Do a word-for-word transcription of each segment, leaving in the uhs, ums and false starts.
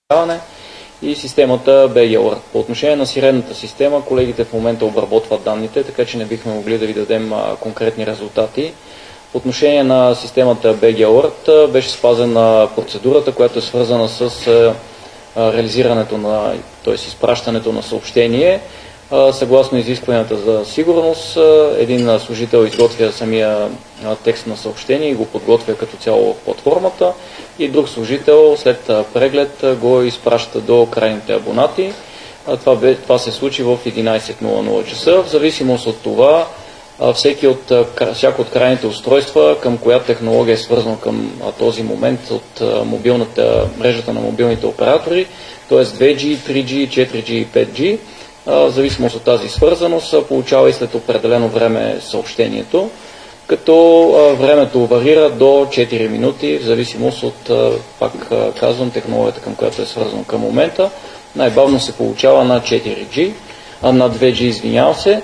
и системата би джи Alert. По отношение на сирената система, колегите в момента обработват данните, така че не бихме могли да ви дадем а, конкретни резултати. По отношение на системата би джи Alert беше спазена процедурата, която е свързана с а, реализирането на, т.е. изпращането на съобщение. А, съгласно изискванията за сигурност, а, един служител изготвя самия а, текст на съобщение и го подготвя като цяло в платформата и друг служител след а, преглед а, го изпраща до крайните абонати. А, това, бе, това се случи в единайсет часа. В зависимост от това, Всеки от, всяко от крайните устройства, към която технология е свързано към този момент от мобилната, мрежата на мобилните оператори, т.е. две джи, три джи, четири джи и пет джи, в зависимост от тази свързаност, получава и след определено време съобщението, като времето варира до четири минути, в зависимост от, пак казвам, технологията, към която е свързано към момента. Най-бавно се получава на четири джи, на две джи, извинявам се,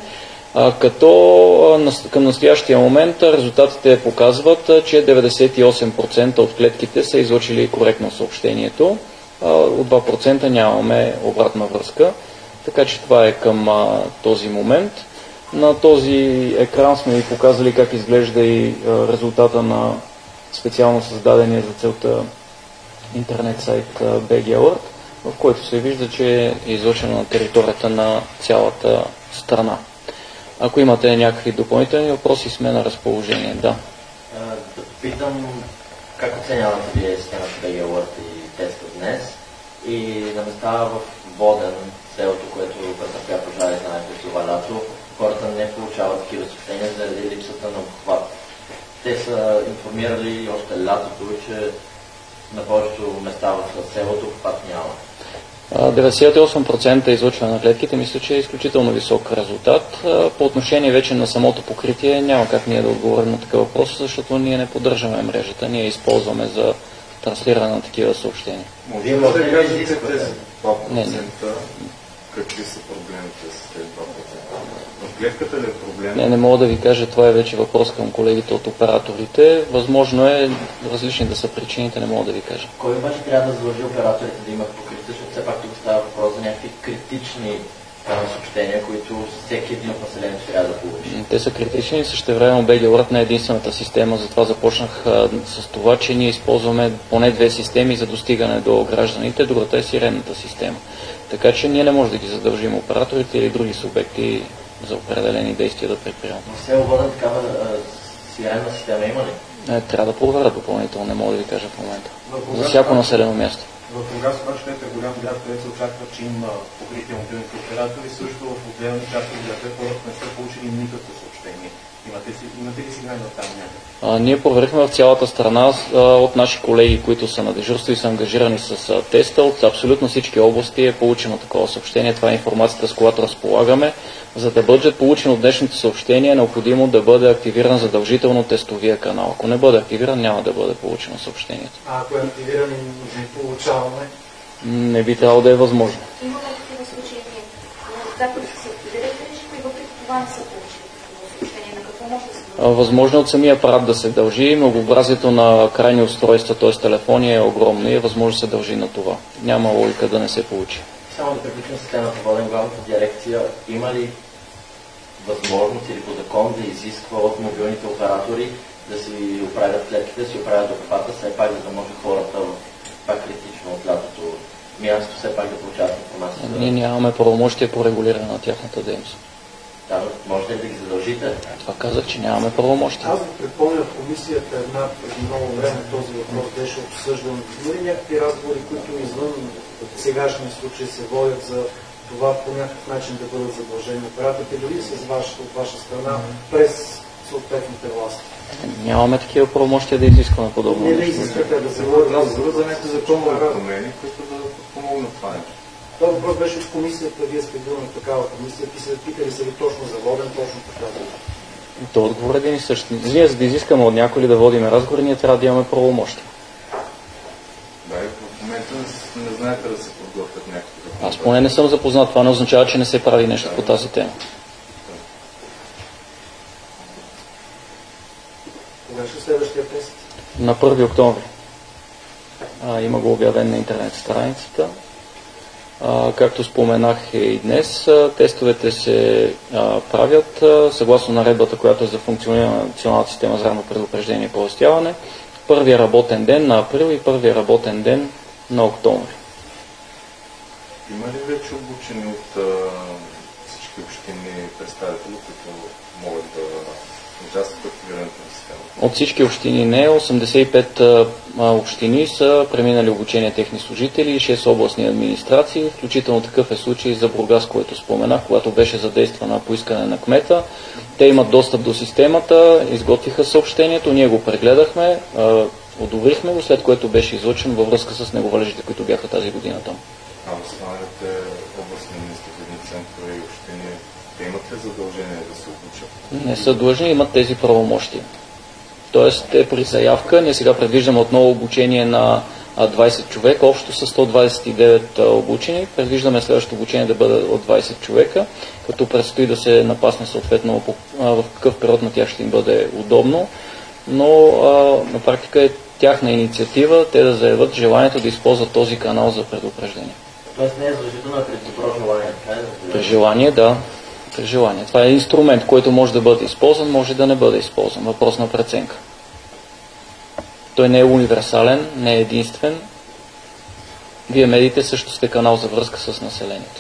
като към настоящия момент резултатите показват, че деветдесет и осем процента от клетките са излъчили коректно съобщението, от два процента нямаме обратна връзка, така че това е към този момент. На този екран сме ви показали как изглежда и резултата на специално създадения за целта интернет сайт би джи Alert, в който се вижда, че е излъчено на територията на цялата страна. Ако имате някакви допълнителни въпроси, сме на разположение. Да. Да питам как оценявате вие системата би джи Alert и теста днес и на места в Воден, селото, което претърпя пожари, знаете, това лято, хората не получават такива съобщения заради липсата на обхват. Те са информирали още лятото, че на повечето места в селото обхват няма. деветдесет и осем процента излъчване на клетките, мисля, че е изключително висок резултат. По отношение вече на самото покритие няма как ние да отговорим на такъв въпрос, защото ние не поддържаме мрежата, ние използваме за транслиране на такива съобщения. Може да кажете тези два процента, какви са проблемите с тези два процента? В клетката ли е проблем? Не, не мога да ви кажа, това е вече въпрос към колегите от операторите. Възможно е различни да са причините, не мога да ви кажа. Кой обаче трябва да задължи операторите да имат покритие, защото все пак тук става въпрос за някакви критични съобщения, които всеки един от населението трябва да получи? Те са критични и същевременно би джи Alert не е единствената система, затова започнах а, с това, че ние използваме поне две системи за достигане до гражданите, другата е сиренната система. Така че ние не можем да ги задължим операторите или други субекти за определени действия да предприемат. В село Воден такава сиренна система има ли? Не, трябва да проверя допълнително, не мога да ви кажа в момента. За всяко населено място. В Бургас обаче е голям град, където се очаква, че има покритие мобилните оператори, също в отделни части от града хората не са получили никакво съобщение. Имате, имате ли сигнали от там някъде? А, ние проверихме в цялата страна а, от наши колеги, които са на дежурство и са ангажирани с а, теста. От абсолютно всички области е получено такова съобщение. Това е информацията, с която разполагаме. За да бъде получено днешното съобщение, е необходимо да бъде активиран задължително тестовия канал. Ако не бъде активиран, няма да бъде получено съобщението. А ако е активиран и не получаваме? Не би трябвало да е възможно. Има ли такива случаи, когато са се активирали режими и въпреки това не са получили такова съобщение? На какво може да се дължи? Възможно от самия апарат да се дължи. Многообразието на крайни устройства, т.е. телефони, е огромно и е възможно да се дължи на това. Няма логика да не се получи. Само да приключим системата Воден, главната дирекция има ли възможност или по закон да изисква от мобилните оператори да си оправят клетките, да си оправят обхвата, все пак, за да може хората пак критично от лятото място все пак да получават информация? Ние нямаме правомощие по регулиране на тяхната дейност. Да, можете ли да ги задължите? Това казах, че нямаме правомощие. Аз да припомня в комисията една преди много време този въпрос беше обсъждан. Има ли някакви разговори, които извън сегашния случай се водят за това по някакъв начин да бъдат задължени операторите, дори с ваша, от ваша страна, през съответните власти? Нямаме такива правомощия да изискваме подобно. Не да изискате да се водят разговор за някакви законови промени, които да подпомогнат това нещо. Това въпрос беше от комисията, вие сте били на такава комисия, питали са ви точно за Воден, точно така. То отговор е един и същ. Ние, за да изискаме от някой да водим разговори, ние трябва да имаме правомощия. Да, и в момента не знаете да се подготвят някакви. Аз поне не съм запознат. Това не означава, че не се прави нещо по тази тема. Кога ще следващия тест? На първи октомври. А, има го обявен на интернет страницата. А, както споменах и днес, тестовете се а, правят а, съгласно наредбата, която е за функциониране на националната система за ранно предупреждение и оповестяване. Първия работен ден на април и първия работен ден на октомври. Има ли вече обучени от а, всички общини представители, които могат да участват в активирането на системата? От всички общини не. осемдесет и пет а, общини са преминали обучение техни служители и шест областни администрации. Включително такъв е случай за Бургас, който споменах, когато беше задействана по искане на кмета. Те имат достъп до системата, изготвиха съобщението, ние го прегледахме, а, одобрихме го, след което беше излъчен във връзка с неговалежите, които бяха тази година там. А останалите областни административни центрове и общини, те имат ли задължение да се обучат? Не са длъжни, имат тези правомощия. Тоест, те при заявка, ние сега предвиждаме отново обучение на двайсет човека, общо са сто двайсет и девет обучени. Предвиждаме следващото обучение да бъде от двайсет човека, като предстои да се напасне съответно в какъв период на тях ще им бъде удобно. Но а, на практика е тяхна инициатива, те да заявят желанието да използват този канал за предупреждение. Тоест не е задължително при добро желание, така е? При желание, да. При желание. Това е инструмент, който може да бъде използван, може да не бъде използван. Въпрос на преценка. Той не е универсален, не е единствен. Вие медиите също сте канал за връзка с населението.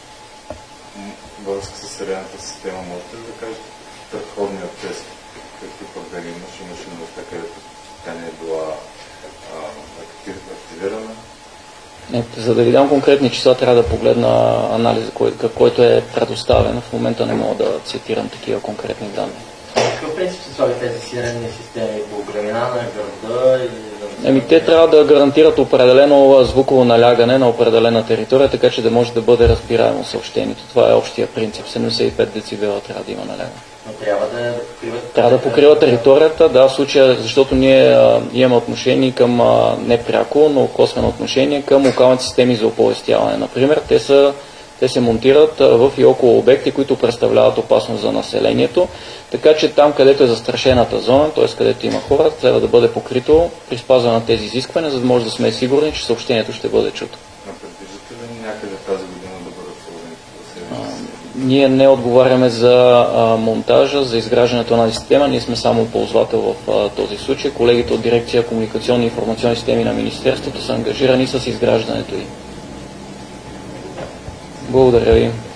Връзка с реалната система, можете ли да кажете предходният тест, какви проблеми имаше, имаше места, където тя не е била а, активирана? Не, за да ви дам конкретни числа, трябва да погледна анализа, кой, който е предоставен. В момента не мога да цитирам такива конкретни данни. Какъв принцип се слагат тези сиренни системи? По големина на града? Или... Еми, те трябва да гарантират определено звуково налягане на определена територия, така че да може да бъде разбираемо съобщението. Това е общия принцип. седемдесет и пет децибела трябва да има налягане. Но трябва да покриват... Трябва да покрива територията, да, в случая, защото ние а, имаме отношение към, а, не пряко, но косвено отношение към локалните системи за оповестяване. Например, те, са, те се монтират а, в и около обекти, които представляват опасност за населението, така че там, където е застрашената зона, т.е. където има хора, трябва да бъде покрито при спазване на тези изисквания, за да може да сме сигурни, че съобщението ще бъде чуто. А предвиждате ли някъде тази година да бъдат сложени? Ние не отговаряме за а, монтажа, за изграждането на система, ние сме само ползвател в а, този случай. Колегите от дирекция комуникационни и информационни системи на Министерството са ангажирани с изграждането й. Благодаря ви.